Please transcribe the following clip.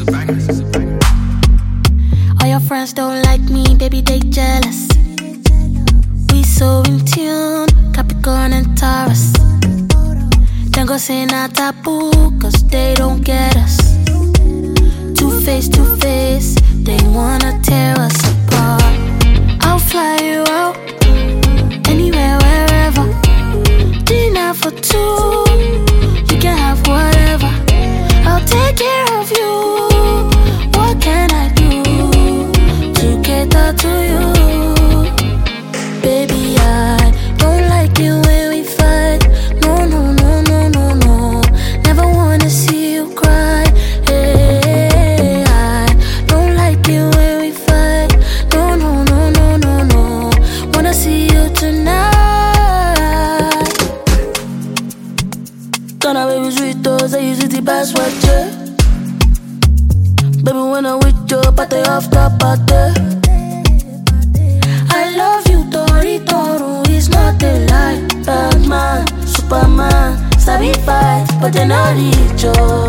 All your friends don't like me, baby, they jealous. We so in tune, Capricorn and Taurus. Then go say not taboo, cause they don't get us. Two face, they wanna tear us apart. I'll fly you out, anywhere, wherever. Dinner for two, you can have whatever. I'll take care of you. What can I do to cater to you? Baby, I don't like it when we fight. No, no, no, no, no, no. Never wanna see you cry. Hey, I don't like it when we fight. No, no, no, no, no, no. Wanna see you tonight. Gonna baby sweet toes, I use it the password, yeah. Baby, when I'm with you, party after party. I love you, Tori Toru, it's not a lie. Batman, Superman, Sabi fight, but they're not each other.